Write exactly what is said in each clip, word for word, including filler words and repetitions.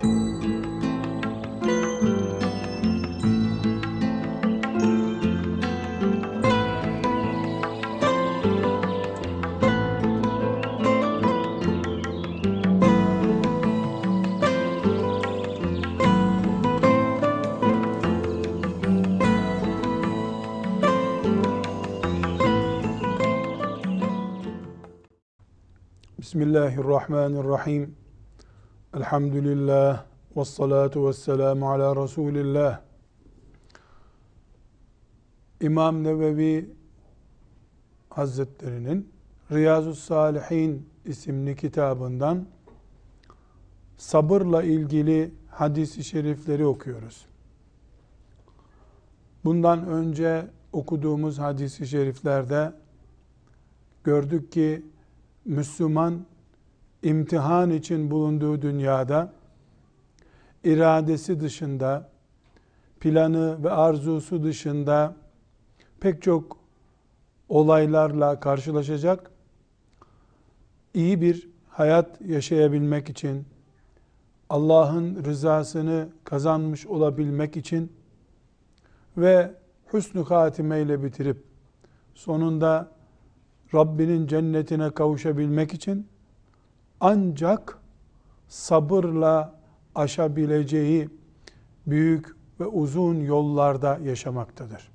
Bismillahirrahmanirrahim. Elhamdülillah ve salatu ve selamu ala Resulillah. İmam Nevevi Hazretleri'nin Riyazu's-Salihin isimli kitabından sabırla ilgili hadis-i şerifleri okuyoruz. Bundan önce okuduğumuz hadis-i şeriflerde gördük ki Müslüman imtihan için bulunduğu dünyada iradesi dışında, planı ve arzusu dışında pek çok olaylarla karşılaşacak. İyi bir hayat yaşayabilmek için, Allah'ın rızasını kazanmış olabilmek için ve hüsnü hatimeyle bitirip sonunda Rabbinin cennetine kavuşabilmek için ancak sabırla aşabileceği büyük ve uzun yollarda yaşamaktadır.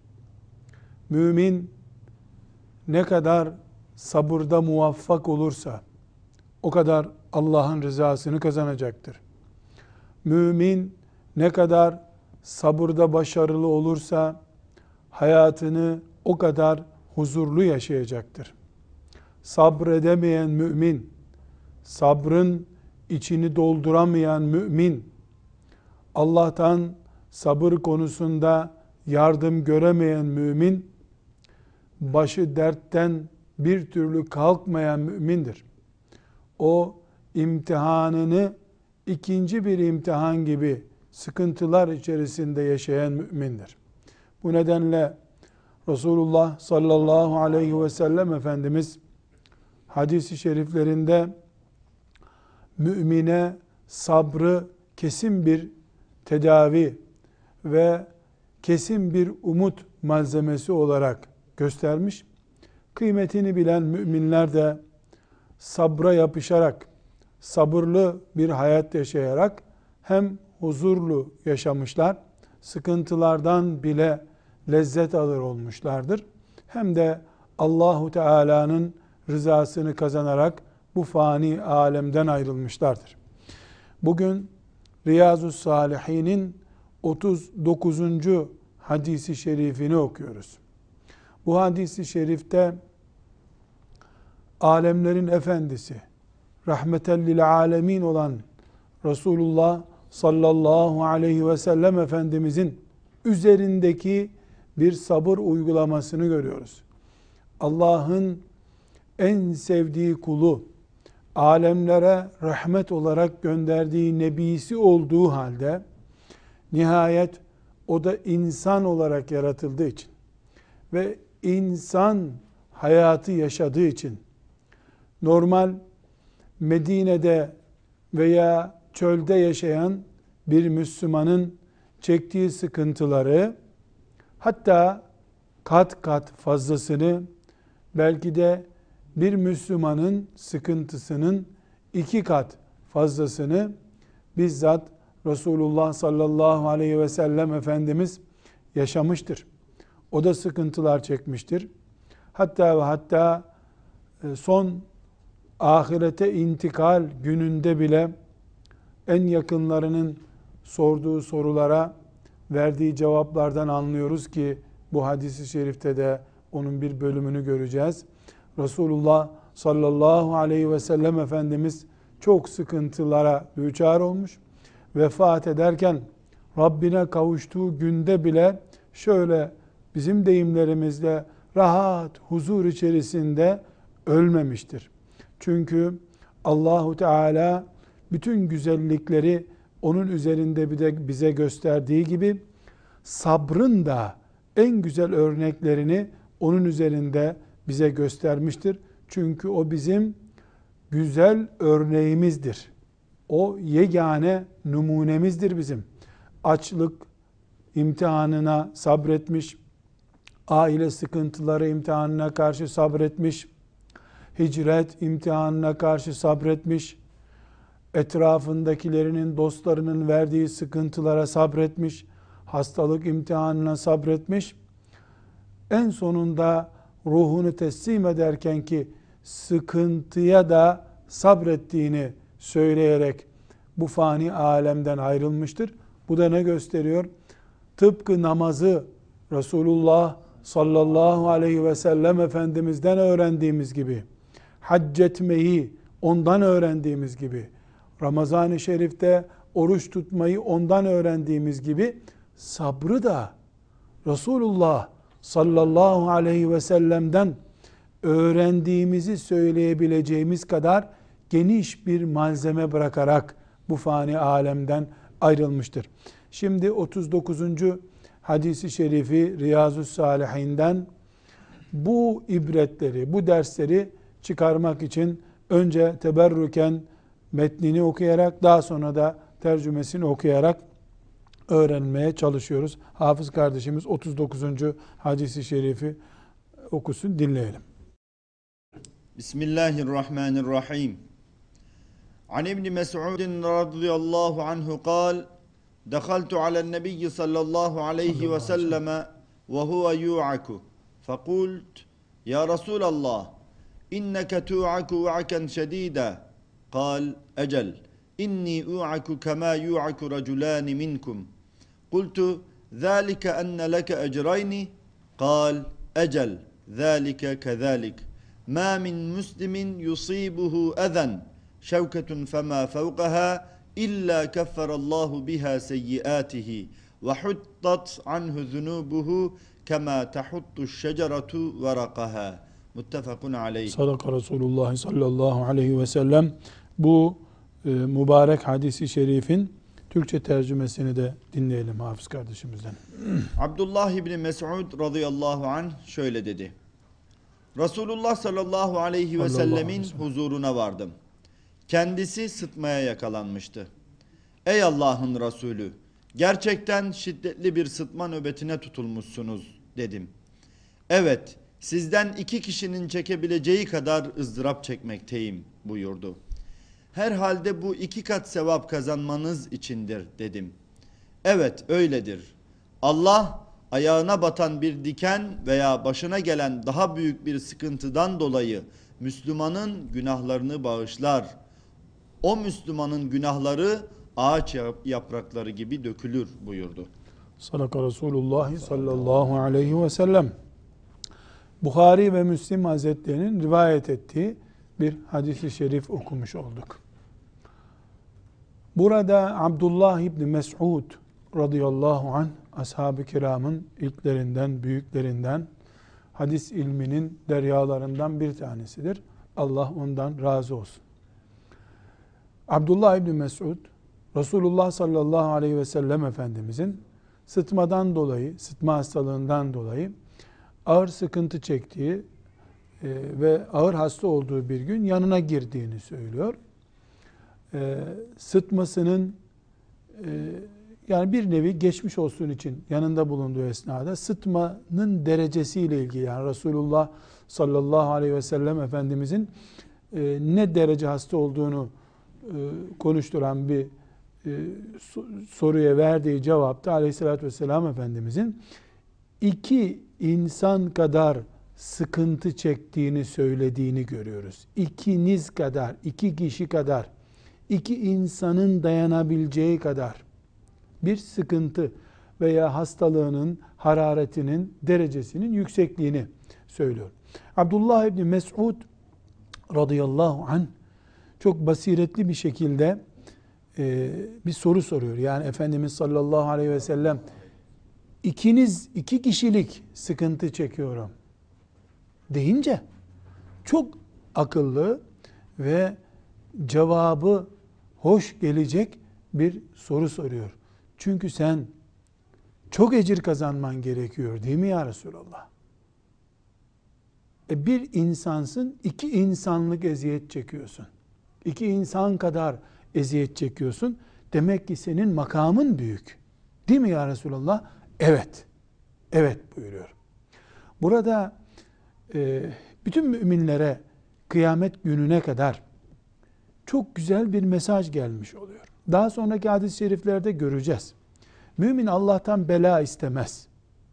Mümin ne kadar sabırda muvaffak olursa o kadar Allah'ın rızasını kazanacaktır. Mümin ne kadar sabırda başarılı olursa hayatını o kadar huzurlu yaşayacaktır. Sabredemeyen mümin, sabrın içini dolduramayan mümin, Allah'tan sabır konusunda yardım göremeyen mümin, başı dertten bir türlü kalkmayan mümindir. O imtihanını ikinci bir imtihan gibi sıkıntılar içerisinde yaşayan mümindir. Bu nedenle Resulullah sallallahu aleyhi ve sellem Efendimiz hadis-i şeriflerinde mümine sabrı kesin bir tedavi ve kesin bir umut malzemesi olarak göstermiş. Kıymetini bilen müminler de sabra yapışarak, sabırlı bir hayat yaşayarak hem huzurlu yaşamışlar, sıkıntılardan bile lezzet alır olmuşlardır. Hem de Allahu Teala'nın rızasını kazanarak bu fani alemden ayrılmışlardır. Bugün Riyazu's-Salihin'in otuz dokuzuncu hadisi şerifini okuyoruz. Bu hadisi şerifte alemlerin efendisi, rahmeten lil alemin olan Resulullah sallallahu aleyhi ve sellem Efendimizin üzerindeki bir sabır uygulamasını görüyoruz. Allah'ın en sevdiği kulu, alemlere rahmet olarak gönderdiği nebisi olduğu halde, nihayet o da insan olarak yaratıldığı için ve insan hayatı yaşadığı için, normal Medine'de veya çölde yaşayan bir Müslümanın çektiği sıkıntıları, hatta kat kat fazlasını, belki de bir Müslümanın sıkıntısının iki kat fazlasını bizzat Resulullah sallallahu aleyhi ve sellem Efendimiz yaşamıştır. O da sıkıntılar çekmiştir. Hatta ve hatta son ahirete intikal gününde bile en yakınlarının sorduğu sorulara verdiği cevaplardan anlıyoruz ki bu hadis-i şerifte de onun bir bölümünü göreceğiz. Resulullah sallallahu aleyhi ve sellem Efendimiz çok sıkıntılara düçar olmuş. Vefat ederken Rabbine kavuştuğu günde bile şöyle bizim deyimlerimizle rahat, huzur içerisinde ölmemiştir. Çünkü Allahu Teala bütün güzellikleri onun üzerinde bir de bize gösterdiği gibi sabrın da en güzel örneklerini onun üzerinde bize göstermiştir. Çünkü o bizim güzel örneğimizdir. O yegane numunemizdir bizim. Açlık imtihanına sabretmiş, aile sıkıntıları imtihanına karşı sabretmiş, hicret imtihanına karşı sabretmiş, etrafındakilerinin, dostlarının verdiği sıkıntılara sabretmiş, hastalık imtihanına sabretmiş. En sonunda ruhunu teslim ederken ki sıkıntıya da sabrettiğini söyleyerek bu fani alemden ayrılmıştır. Bu da ne gösteriyor? Tıpkı namazı Resulullah sallallahu aleyhi ve sellem Efendimiz'den öğrendiğimiz gibi, hac etmeyi ondan öğrendiğimiz gibi, Ramazan-ı Şerif'te oruç tutmayı ondan öğrendiğimiz gibi, sabrı da Resulullah sallallahu aleyhi ve sellem'den öğrendiğimizi söyleyebileceğimiz kadar geniş bir malzeme bırakarak bu fani alemden ayrılmıştır. Şimdi otuz dokuzuncu hadisi şerifi Riyazu Salihinden bu ibretleri, bu dersleri çıkarmak için önce teberrüken metnini okuyarak, daha sonra da tercümesini okuyarak öğrenmeye çalışıyoruz. Hafız kardeşimiz otuz dokuzuncu hadisi şerifi okusun, dinleyelim. Bismillahirrahmanirrahim. An İbn Mes'ud radıyallahu anhu قال دخلت على النبي صلى الله عليه وسلم وهو يوعك فقلت يا رسول الله إنك توعك وعكا شديدا قال أجل إني أوعك كما يوعك رجلان منكم قلت ذلك أن لك أجرين قال أجل ذلك كذلك ما من مسلم يصيبه أذى شوكة فما فوقها إلا كفر الله بها سيئاته وحطت عنه ذنوبه كما تحط الشجرة ورقها muttefakun aleyh. Sadaka Resulullah sallallahu aleyhi ve sellem. Bu e, mübarek hadisi şerifin Türkçe tercümesini de dinleyelim hafız kardeşimizden. Abdullah İbni Mes'ud radıyallahu anh şöyle dedi. Resulullah sallallahu aleyhi ve sellemin huzuruna vardım. Kendisi sıtmaya yakalanmıştı. Ey Allah'ın Resulü, gerçekten şiddetli bir sıtma nöbetine tutulmuşsunuz dedim. Evet, sizden iki kişinin çekebileceği kadar ızdırap çekmekteyim buyurdu. Herhalde bu iki kat sevap kazanmanız içindir dedim. Evet öyledir. Allah ayağına batan bir diken veya başına gelen daha büyük bir sıkıntıdan dolayı Müslümanın günahlarını bağışlar. O Müslümanın günahları ağaç yaprakları gibi dökülür buyurdu. Sadaka Resulullah sallallahu aleyhi ve sellem. Buhari ve Müslim Hazretleri'nin rivayet ettiği bir hadis-i şerif okumuş olduk. Burada Abdullah İbni Mes'ud radıyallahu anh, ashab-ı kiramın ilklerinden, büyüklerinden, hadis ilminin deryalarından bir tanesidir. Allah ondan razı olsun. Abdullah İbni Mes'ud, Resulullah sallallahu aleyhi ve sellem Efendimizin sıtmadan dolayı, sıtma hastalığından dolayı ağır sıkıntı çektiği e, ve ağır hasta olduğu bir gün yanına girdiğini söylüyor. E, sıtmasının e, yani bir nevi geçmiş olsun için yanında bulunduğu esnada sıtmanın derecesiyle ilgili, yani Resulullah sallallahu aleyhi ve sellem Efendimizin e, ne derece hasta olduğunu e, konuşturan bir e, soruya verdiği cevapta aleyhissalatü vesselam Efendimizin iki insan kadar sıkıntı çektiğini söylediğini görüyoruz. İkiniz kadar, iki kişi kadar, iki insanın dayanabileceği kadar bir sıkıntı veya hastalığının, hararetinin, derecesinin yüksekliğini söylüyor. Abdullah İbni Mes'ud radıyallahu anh çok basiretli bir şekilde e, bir soru soruyor. Yani Efendimiz sallallahu aleyhi ve sellem, İkiniz, iki kişilik sıkıntı çekiyorum deyince çok akıllı ve cevabı hoş gelecek bir soru soruyor. Çünkü sen çok ecir kazanman gerekiyor değil mi ya Resulallah? E bir insansın, iki insanlık eziyet çekiyorsun. İki insan kadar eziyet çekiyorsun? Demek ki senin makamın büyük. Değil mi ya Resulallah? Evet. Evet buyuruyor. Burada e, bütün müminlere kıyamet gününe kadar çok güzel bir mesaj gelmiş oluyor. Daha sonraki hadis-i şeriflerde göreceğiz. Mümin Allah'tan bela istemez.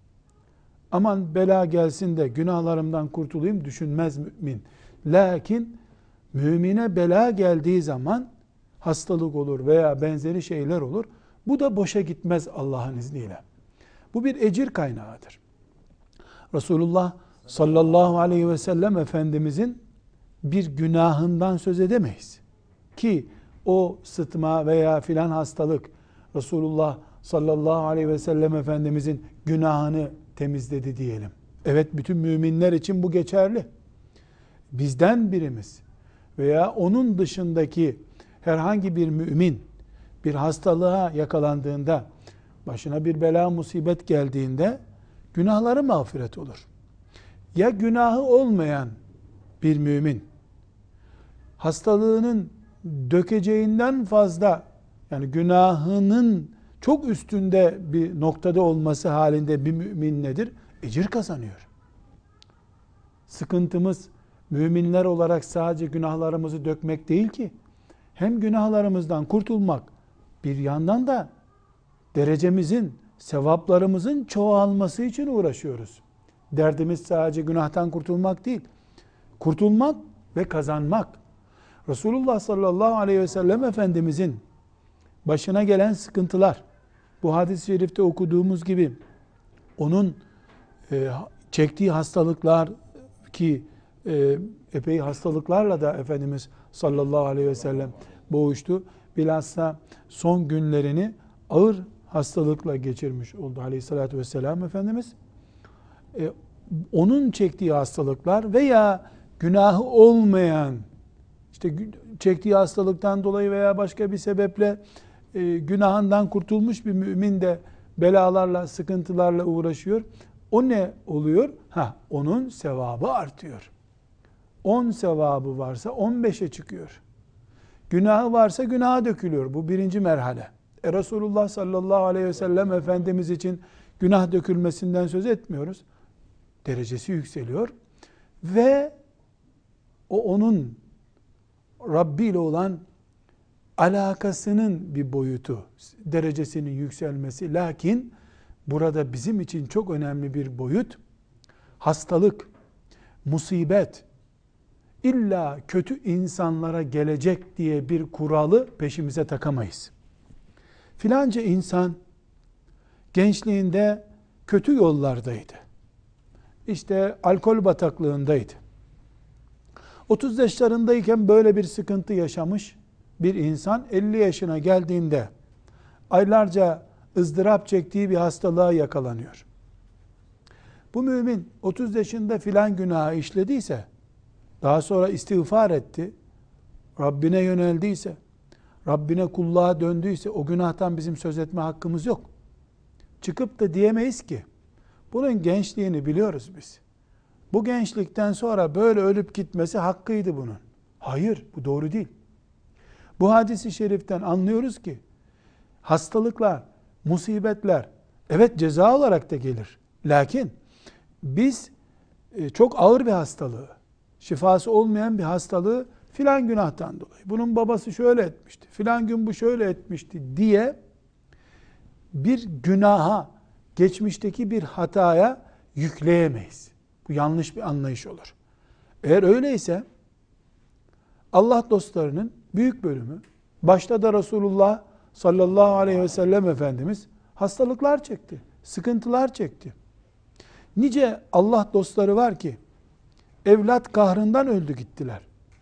Aman bela gelsin de günahlarımdan kurtulayım düşünmez mümin. Lakin mümine bela geldiği zaman hastalık olur veya benzeri şeyler olur. Bu da boşa gitmez Allah'ın izniyle. Bu bir ecir kaynağıdır. Resulullah sallallahu aleyhi ve sellem Efendimizin bir günahından söz edemeyiz. Ki o sıtma veya filan hastalık Resulullah sallallahu aleyhi ve sellem Efendimizin günahını temizledi diyelim. Evet, bütün müminler için bu geçerli. Bizden birimiz veya onun dışındaki herhangi bir mümin bir hastalığa yakalandığında, başına bir bela musibet geldiğinde günahları mağfiret olur. Ya günahı olmayan bir mümin hastalığının dökeceğinden fazla, yani günahının çok üstünde bir noktada olması halinde bir mümin nedir? Ecir kazanıyor. Sıkıntımız müminler olarak sadece günahlarımızı dökmek değil ki. Hem günahlarımızdan kurtulmak, bir yandan da derecemizin, sevaplarımızın çoğalması için uğraşıyoruz. Derdimiz sadece günahtan kurtulmak değil. Kurtulmak ve kazanmak. Resulullah sallallahu aleyhi ve sellem Efendimizin başına gelen sıkıntılar, bu hadis-i şerifte okuduğumuz gibi onun e, çektiği hastalıklar ki e, epey hastalıklarla da Efendimiz sallallahu aleyhi ve sellem boğuştu. Bilhassa son günlerini ağır hastalıkla geçirmiş oldu aleyhissalatü vesselam Efendimiz. E, onun çektiği hastalıklar veya günahı olmayan, işte çektiği hastalıktan dolayı veya başka bir sebeple e, günahından kurtulmuş bir mümin de belalarla, sıkıntılarla uğraşıyor. O ne oluyor? Ha, onun sevabı artıyor. on sevabı varsa on beşe çıkıyor. Günahı varsa günaha dökülüyor. Bu birinci merhale. E Resulullah sallallahu aleyhi ve sellem Efendimiz için günah dökülmesinden söz etmiyoruz. Derecesi yükseliyor. Ve o onun Rabbi ile olan alakasının bir boyutu, derecesinin yükselmesi. Lakin burada bizim için çok önemli bir boyut, hastalık, musibet, illa kötü insanlara gelecek diye bir kuralı peşimize takamayız. Filanca insan gençliğinde kötü yollardaydı. İşte alkol bataklığındaydı. otuz yaşlarındayken böyle bir sıkıntı yaşamış bir insan elli yaşına geldiğinde aylarca ızdırap çektiği bir hastalığa yakalanıyor. Bu mümin otuz yaşında filan günahı işlediyse, daha sonra istiğfar etti, Rabbine yöneldiyse, Rabbine kulluğa döndüyse o günahtan bizim söz etme hakkımız yok. Çıkıp da diyemeyiz ki, bunun gençliğini biliyoruz biz. Bu gençlikten sonra böyle ölüp gitmesi hakkıydı bunun. Hayır, bu doğru değil. Bu hadis-i şeriften anlıyoruz ki, hastalıklar, musibetler, evet ceza olarak da gelir. Lakin biz çok ağır bir hastalığı, şifası olmayan bir hastalığı filan günahtan dolayı, bunun babası şöyle etmişti, filan gün bu şöyle etmişti diye bir günaha, geçmişteki bir hataya yükleyemeyiz. Bu yanlış bir anlayış olur. Eğer öyleyse Allah dostlarının büyük bölümü, başta da Resulullah sallallahu aleyhi ve sellem Efendimiz hastalıklar çekti, sıkıntılar çekti. Nice Allah dostları var ki evlat kahrından öldü gittiler.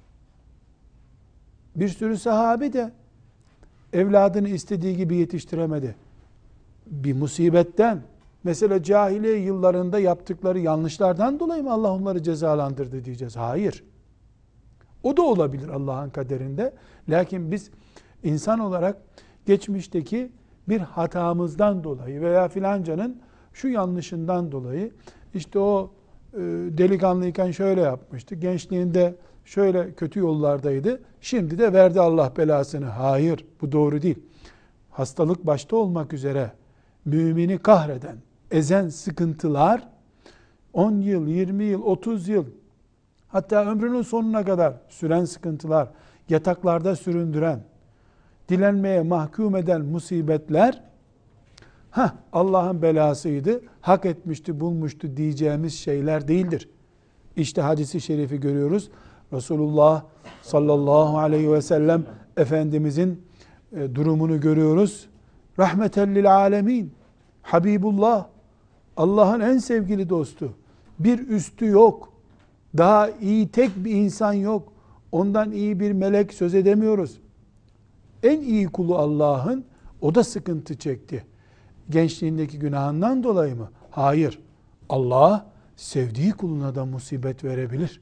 Bir sürü sahabi de evladını istediği gibi yetiştiremedi. Bir musibetten, mesela cahiliye yıllarında yaptıkları yanlışlardan dolayı mı Allah onları cezalandırdı diyeceğiz? Hayır. O da olabilir Allah'ın kaderinde. Lakin biz insan olarak geçmişteki bir hatamızdan dolayı veya filancanın şu yanlışından dolayı, işte o e, delikanlıyken şöyle yapmıştı, gençliğinde şöyle kötü yollardaydı, şimdi de verdi Allah belasını. Hayır, bu doğru değil. Hastalık başta olmak üzere mümini kahreden, ezen sıkıntılar on yıl, yirmi yıl, otuz yıl, hatta ömrünün sonuna kadar süren sıkıntılar, yataklarda süründüren, dilenmeye mahkum eden musibetler, ha Allah'ın belasıydı, hak etmişti, bulmuştu diyeceğimiz şeyler değildir. İşte hadisi şerifi görüyoruz. Resulullah sallallahu aleyhi ve sellem Efendimizin e, durumunu görüyoruz. Rahmeten lil alemin. Habibullah. Allah'ın en sevgili dostu. Bir üstü yok. Daha iyi tek bir insan yok. Ondan iyi bir melek söz edemiyoruz. En iyi kulu Allah'ın, o da sıkıntı çekti. Gençliğindeki günahından dolayı mı? Hayır. Allah sevdiği kuluna da musibet verebilir.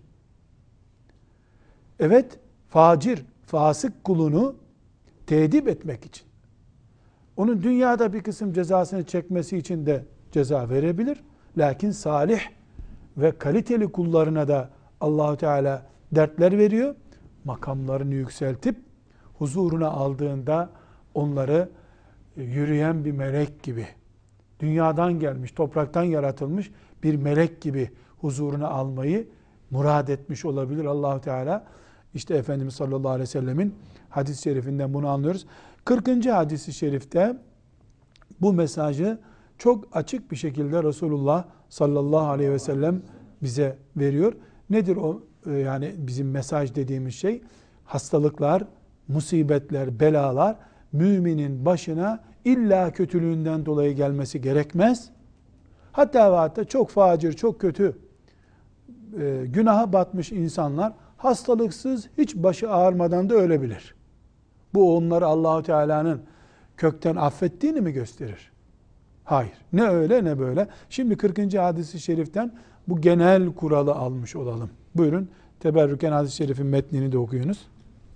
Evet, facir, fasık kulunu tedip etmek için, onun dünyada bir kısım cezasını çekmesi için de ceza verebilir. Lakin salih ve kaliteli kullarına da Allah-u Teala dertler veriyor. Makamlarını yükseltip huzuruna aldığında onları yürüyen bir melek gibi, dünyadan gelmiş, topraktan yaratılmış bir melek gibi huzuruna almayı murad etmiş olabilir Allah-u Teala. İşte Efendimiz sallallahu aleyhi ve sellemin hadis-i şerifinden bunu anlıyoruz. kırkıncı hadis-i şerifte bu mesajı çok açık bir şekilde Resulullah sallallahu aleyhi ve sellem bize veriyor. Nedir o yani bizim mesaj dediğimiz şey? Hastalıklar, musibetler, belalar müminin başına illa kötülüğünden dolayı gelmesi gerekmez. Hatta ve hatta çok facir, çok kötü, e, günaha batmış insanlar hastalıksız, hiç başı ağrımadan da ölebilir. Bu onları Allah-u Teala'nın kökten affettiğini mi gösterir? Hayır. Ne öyle ne böyle. Şimdi kırkıncı hadis-i şeriften bu genel kuralı almış olalım. Buyurun, teberrüken hadis-i şerifin metnini de okuyunuz.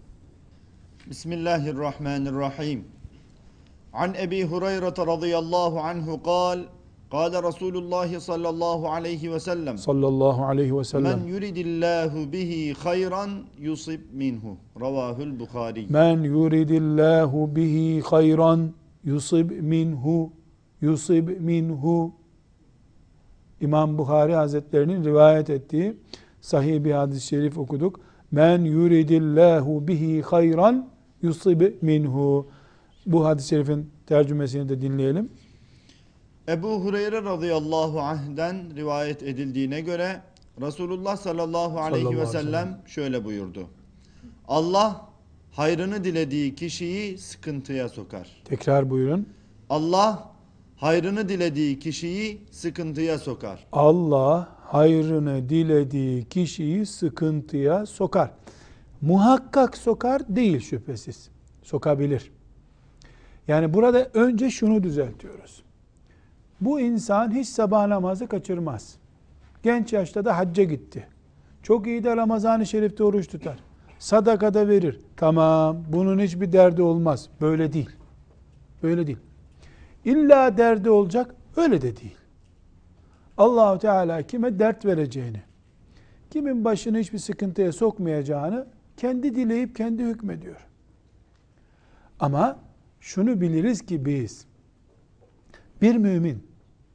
Bismillahirrahmanirrahim. An Ebi Hureyre radıyallahu anhu kal, kâle Resulullah sallallahu aleyhi ve sellem, sallallahu aleyhi ve sellem, men yuridillahu bihi hayran yusib minhu. Ravahul Bukhari. Men yuridillahu bihi hayran yusib minhu. Yusib minhu. İmam Bukhari Hazretlerinin rivayet ettiği sahih bir hadis-i şerif okuduk. Men yuridillahu bihi hayran yusib minhu. Bu hadis-i şerifin tercümesini de dinleyelim. Ebu Hureyre radıyallahu anh'den rivayet edildiğine göre Resulullah sallallahu aleyhi Sallallahu ve aleyhi ve sellem şöyle buyurdu. Allah hayrını dilediği kişiyi sıkıntıya sokar. Tekrar buyurun. Allah hayrını dilediği kişiyi sıkıntıya sokar. Allah hayrını dilediği kişiyi sıkıntıya sokar. Muhakkak sokar değil şüphesiz. Sokabilir. Yani burada önce şunu düzeltiyoruz. Bu insan hiç sabah namazı kaçırmaz. Genç yaşta da hacca gitti. Çok iyi de Ramazan-ı Şerif'te oruç tutar. Sadaka da verir. Tamam, bunun hiçbir derdi olmaz. Böyle değil. Böyle değil. İlla derdi olacak, öyle de değil. Allah-u Teala kime dert vereceğini, kimin başını hiçbir sıkıntıya sokmayacağını kendi dileyip kendi hükmediyor. Ama şunu biliriz ki biz, bir mümin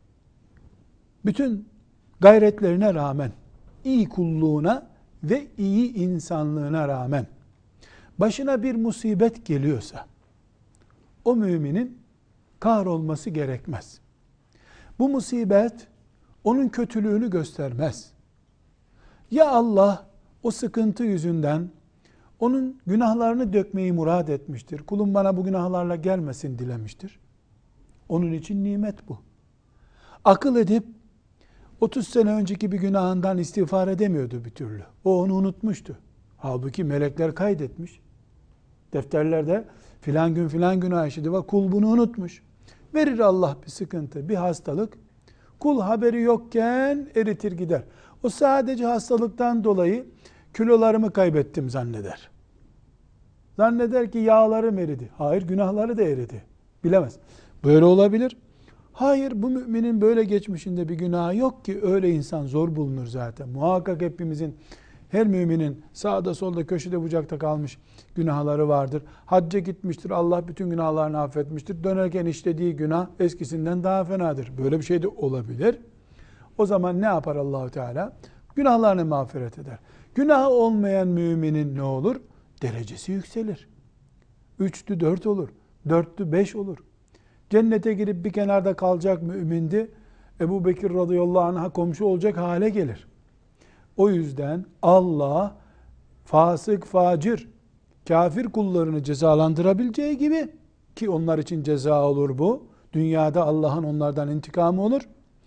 bütün gayretlerine rağmen, iyi kulluğuna ve iyi insanlığına rağmen başına bir musibet geliyorsa, o müminin kahrolması gerekmez. Bu musibet onun kötülüğünü göstermez. Ya Allah o sıkıntı yüzünden onun günahlarını dökmeyi murad etmiştir. Kulum bana bu günahlarla gelmesin dilemiştir. Onun için nimet bu. Akıl edip otuz sene önceki bir günahından istiğfar edemiyordu bir türlü. O onu unutmuştu. Halbuki melekler kaydetmiş. Defterlerde filan gün filan günah işledi var. Kul bunu unutmuş. Verir Allah bir sıkıntı, bir hastalık. Kul haberi yokken eritir gider. O sadece hastalıktan dolayı kilolarımı kaybettim zanneder. Zanneder ki yağlarım eridi. Hayır, günahları da eridi. Bilemez. Böyle olabilir. Hayır, bu müminin böyle geçmişinde bir günahı yok ki, öyle insan zor bulunur zaten. Muhakkak hepimizin Her müminin sağda solda köşede bucakta kalmış günahları vardır. Hacca gitmiştir, Allah bütün günahlarını affetmiştir. Dönerken işlediği günah eskisinden daha fenadır. Böyle bir şey de olabilir. O zaman ne yapar Allahu Teala? Günahlarını mağfiret eder. Günahı olmayan müminin ne olur? Derecesi yükselir. Üçtü dört olur. Dörttü beş olur. Cennete girip bir kenarda kalacak mümindi, Ebu Bekir radıyallahu anh'a komşu olacak hale gelir. O yüzden Allah fasık, facir, kafir kullarını cezalandırabileceği gibi, ki onlar için ceza olur bu, dünyada Allah'ın onlardan intikamı olur.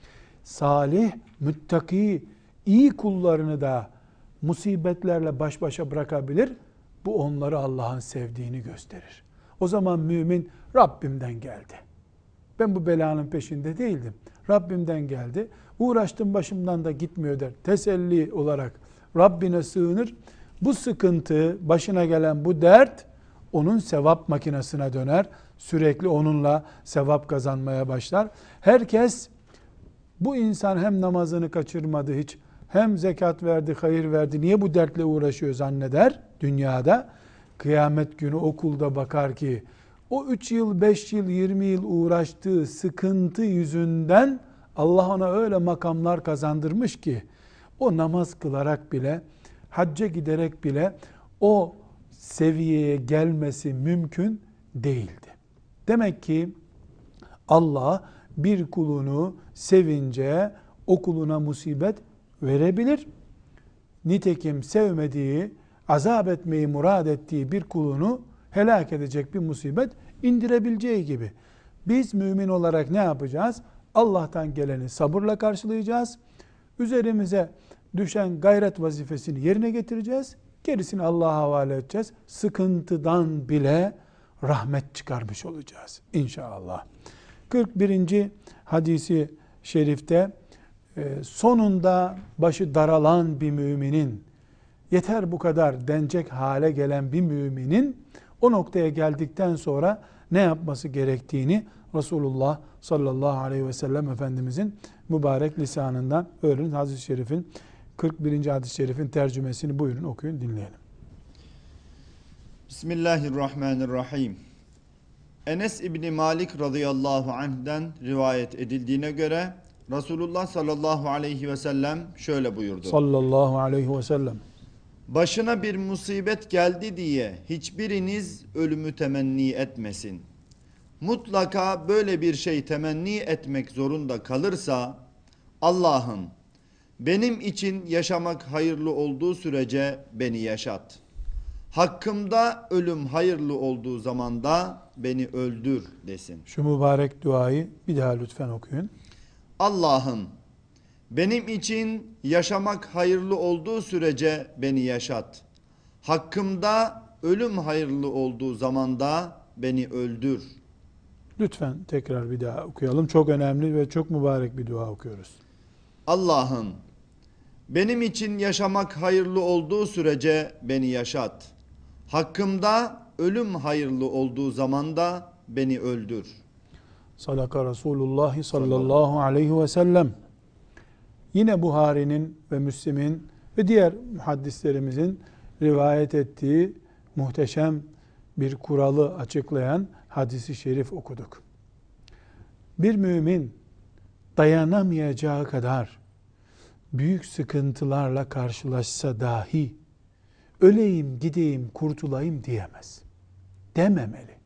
Salih, müttaki, iyi kullarını da musibetlerle baş başa bırakabilir. Bu onları Allah'ın sevdiğini gösterir. O zaman mümin Rabbimden geldi. Ben bu belanın peşinde değildim. Rabbimden geldi. Uğraştım, başımdan da gitmiyor der. Teselli olarak Rabbine sığınır. Bu sıkıntı, başına gelen bu dert onun sevap makinesine döner. Sürekli onunla sevap kazanmaya başlar. Herkes, bu insan hem namazını kaçırmadı hiç, hem zekat verdi, hayır verdi, niye bu dertle uğraşıyor zanneder dünyada. Kıyamet günü okulda bakar ki o üç yıl, beş yıl, yirmi yıl uğraştığı sıkıntı yüzünden Allah ona öyle makamlar kazandırmış ki o namaz kılarak bile, hacca giderek bile o seviyeye gelmesi mümkün değildi. Demek ki Allah bir kulunu sevince o kuluna musibet verebilir. Nitekim sevmediği, azap etmeyi murad ettiği bir kulunu helak edecek bir musibet indirebileceği gibi. Biz mümin olarak ne yapacağız? Allah'tan geleni sabırla karşılayacağız. Üzerimize düşen gayret vazifesini yerine getireceğiz. Gerisini Allah'a havale edeceğiz. Sıkıntıdan bile rahmet çıkarmış olacağız İnşallah. kırk birinci hadisi şerifte sonunda başı daralan bir müminin, yeter bu kadar denecek hale gelen bir müminin o noktaya geldikten sonra ne yapması gerektiğini Resulullah sallallahu aleyhi ve sellem Efendimizin mübarek lisanından öğrenin. Hadis-i şerifin kırk birinci hadis-i şerifin tercümesini buyurun okuyun, dinleyelim. Bismillahirrahmanirrahim. Enes İbni Malik radıyallahu anh'den rivayet edildiğine göre Resulullah sallallahu aleyhi ve sellem şöyle buyurdu. Sallallahu aleyhi ve sellem. Başına bir musibet geldi diye hiçbiriniz ölümü temenni etmesin. Mutlaka böyle bir şey temenni etmek zorunda kalırsa, Allah'ım benim için yaşamak hayırlı olduğu sürece beni yaşat. Hakkımda ölüm hayırlı olduğu zamanda beni öldür desin. Şu mübarek duayı bir daha lütfen okuyun. Allah'ım benim için yaşamak hayırlı olduğu sürece beni yaşat. Hakkımda ölüm hayırlı olduğu zamanda beni öldür. Lütfen tekrar bir daha okuyalım. Çok önemli ve çok mübarek bir dua okuyoruz. Allah'ım benim için yaşamak hayırlı olduğu sürece beni yaşat. Hakkımda ölüm hayırlı olduğu zamanda beni öldür. Sadaka Resulullah sallallahu aleyhi ve sellem. Yine Buhari'nin ve Müslim'in ve diğer muhaddislerimizin rivayet ettiği muhteşem bir kuralı açıklayan hadisi şerif okuduk. Bir mümin dayanamayacağı kadar büyük sıkıntılarla karşılaşsa dahi öleyim, gideyim, kurtulayım diyemez. Dememeli.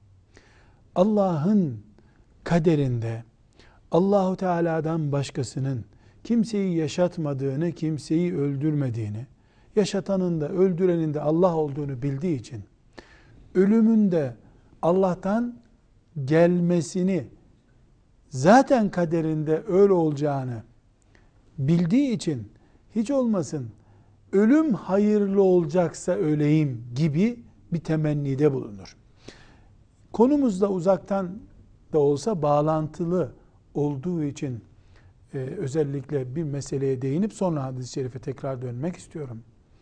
Allah'ın kaderinde Allahu Teala'dan başkasının kimseyi yaşatmadığını, kimseyi öldürmediğini, yaşatanın da öldürenin de Allah olduğunu bildiği için ölümün de Allah'tan gelmesini, zaten kaderinde öyle olacağını bildiği için hiç olmasın ölüm hayırlı olacaksa öleyim gibi bir temennide bulunur. Konumuzda uzaktan da olsa bağlantılı olduğu için e, özellikle bir meseleye değinip sonra hadis-i şerife tekrar dönmek istiyorum.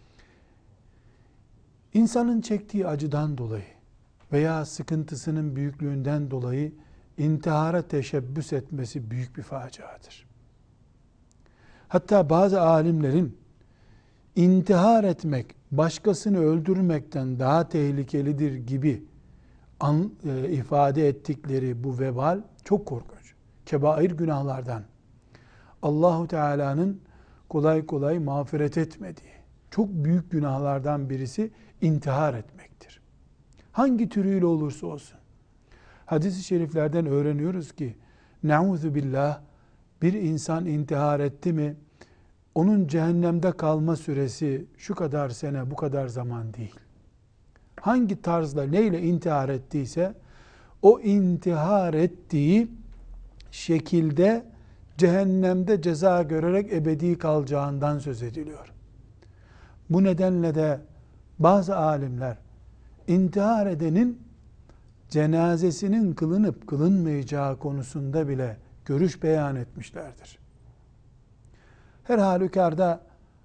İnsanın çektiği acıdan dolayı veya sıkıntısının büyüklüğünden dolayı intihara teşebbüs etmesi büyük bir faciadır. Hatta bazı alimlerin intihar etmek başkasını öldürmekten daha tehlikelidir gibi an, e, ifade ettikleri bu vebal çok korkunç. Kebair günahlardan Allahu Teala'nın kolay kolay mağfiret etmediği çok büyük günahlardan birisi intihar etmektir. Hangi türüyle olursa olsun. Hadis-i şeriflerden öğreniyoruz ki ne'ûzu billah, bir insan intihar etti mi onun cehennemde kalma süresi şu kadar sene, bu kadar zaman değil. Hangi tarzla, neyle intihar ettiyse o intihar ettiği şekilde cehennemde ceza görerek ebedi kalacağından söz ediliyor. Bu nedenle de bazı alimler intihar edenin cenazesinin kılınıp kılınmayacağı konusunda bile görüş beyan etmişlerdir. Her halükarda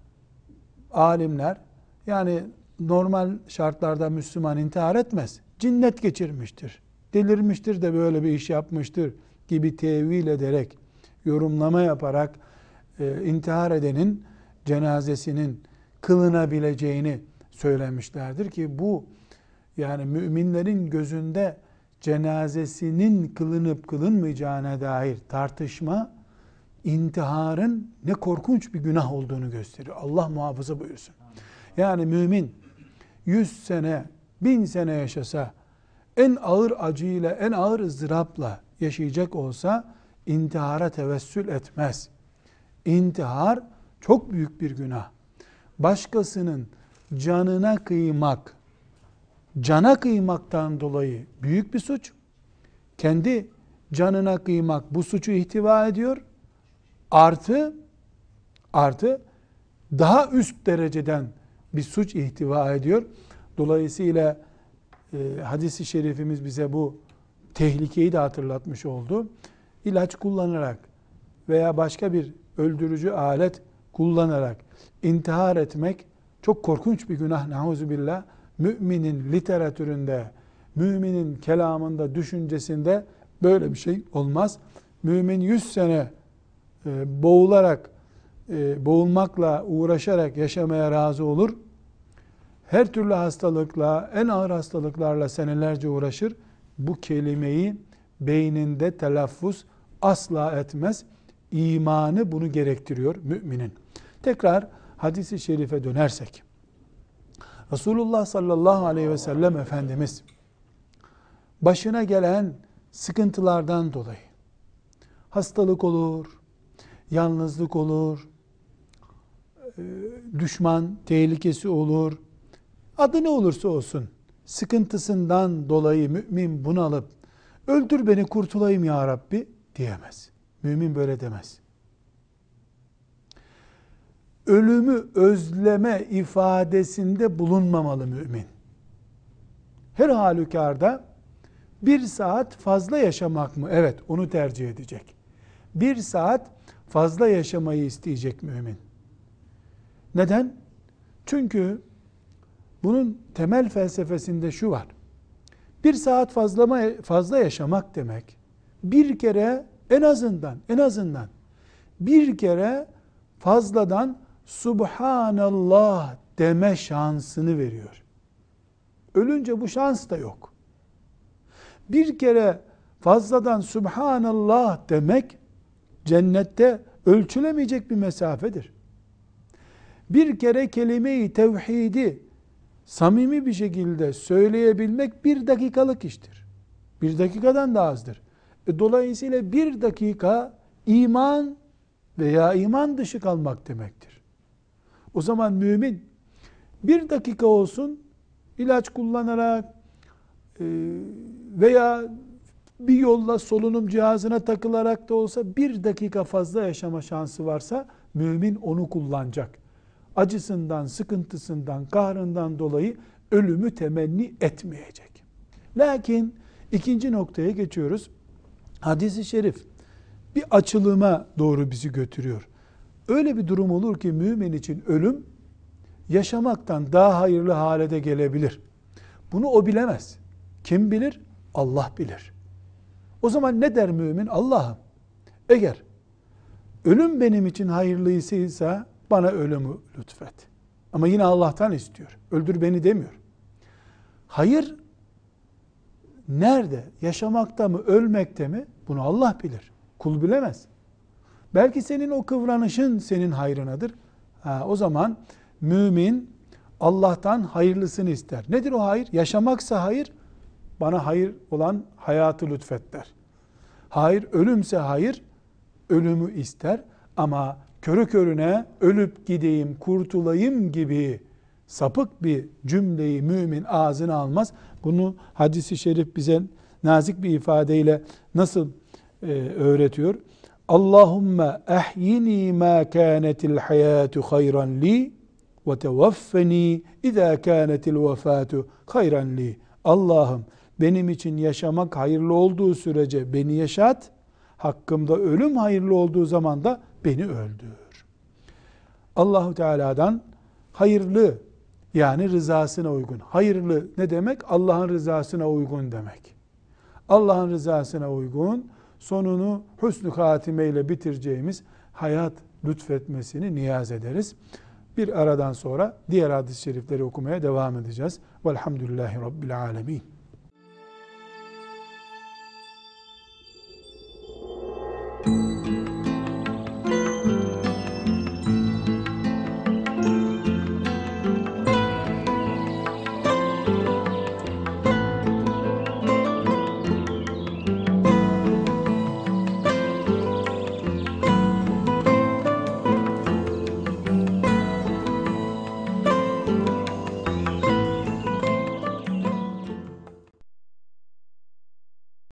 alimler, yani normal şartlarda Müslüman intihar etmez, cinnet geçirmiştir, delirmiştir de böyle bir iş yapmıştır gibi tevil ederek, yorumlama yaparak e, intihar edenin cenazesinin kılınabileceğini söylemişlerdir ki bu, yani müminlerin gözünde cenazesinin kılınıp kılınmayacağına dair tartışma intiharın ne korkunç bir günah olduğunu gösteriyor. Allah muhafaza buyursun. Yani mümin yüz sene, bin sene yaşasa, en ağır acıyla, en ağır ızdırapla yaşayacak olsa intihara tevessül etmez. İntihar çok büyük bir günah. Başkasının canına kıymak, cana kıymaktan dolayı büyük bir suç. Kendi canına kıymak bu suçu ihtiva ediyor. Artı, artı daha üst dereceden bir suç ihtiva ediyor. Dolayısıyla e, hadis-i şerifimiz bize bu tehlikeyi de hatırlatmış oldu. İlaç kullanarak veya başka bir öldürücü alet kullanarak intihar etmek çok korkunç bir günah. Nauzubillah. Müminin literatüründe, müminin kelamında, düşüncesinde böyle bir şey olmaz. Mümin yüz sene e, boğularak, e, boğulmakla uğraşarak yaşamaya razı olur. Her türlü hastalıkla, en ağır hastalıklarla senelerce uğraşır. Bu kelimeyi beyninde telaffuz asla etmez. İmanı bunu gerektiriyor müminin. Tekrar hadis-i şerife dönersek, Resulullah sallallahu aleyhi ve sellem Efendimiz başına gelen sıkıntılardan dolayı hastalık olur, yalnızlık olur, düşman tehlikesi olur, adı ne olursa olsun sıkıntısından dolayı mümin bunalıp öldür beni kurtulayım ya Rabbi diyemez. Mümin böyle demez. Ölümü özleme ifadesinde bulunmamalı mümin. Her halükarda bir saat fazla yaşamak mı? Evet, onu tercih edecek. Bir saat fazla yaşamayı isteyecek mümin. Neden? Çünkü bunun temel felsefesinde şu var. Bir saat fazla, fazla yaşamak demek, bir kere en azından, en azından bir kere fazladan Subhanallah deme şansını veriyor. Ölünce bu şans da yok. Bir kere fazladan Subhanallah demek cennette ölçülemeyecek bir mesafedir. Bir kere kelime-i tevhidi samimi bir şekilde söyleyebilmek bir dakikalık iştir. Bir dakikadan da azdır. E, dolayısıyla bir dakika iman veya iman dışı kalmak demektir. O zaman mümin bir dakika olsun ilaç kullanarak e, veya bir yolla solunum cihazına takılarak da olsa bir dakika fazla yaşama şansı varsa mümin onu kullanacak. Acısından, sıkıntısından, kahrından dolayı ölümü temenni etmeyecek. Lakin ikinci noktaya geçiyoruz. Hadis-i şerif bir açılıma doğru bizi götürüyor. Öyle bir durum olur ki mümin için ölüm yaşamaktan daha hayırlı hale de gelebilir. Bunu o bilemez. Kim bilir? Allah bilir. O zaman ne der mümin? Allah'ım, eğer ölüm benim için hayırlıysa bana ölümü lütfet. Ama yine Allah'tan istiyor. Öldür beni demiyor. Hayır nerede? Yaşamakta mı, ölmekte mi? Bunu Allah bilir. Kul bilemez. Belki senin o kıvranışın senin hayrınadır. Ha, o zaman mümin Allah'tan hayırlısını ister. Nedir o hayır? Yaşamaksa hayır, bana hayır olan hayatı lütfet der. Hayır, ölümse hayır, ölümü ister. Ama körü körüne ölüp gideyim, kurtulayım gibi sapık bir cümleyi mümin ağzına almaz. Bunu hadis-i şerif bize nazik bir ifadeyle nasıl e, öğretiyor? Allahümme ehyini ma kânetil hayâtu hayran li ve tevaffeni izâ kânetil vefâtu hayran li. Allah'ım benim için yaşamak hayırlı olduğu sürece beni yaşat, hakkımda ölüm hayırlı olduğu zaman da beni öldür. Allahu Teala'dan hayırlı, yani rızasına uygun. Hayırlı ne demek? Allah'ın rızasına uygun demek. Allah'ın rızasına uygun, sonunu husn-ü hatimeyle bitireceğimiz hayat lütfetmesini niyaz ederiz. Bir aradan sonra diğer hadis-i şerifleri okumaya devam edeceğiz. Velhamdülillahi Rabbil alemin.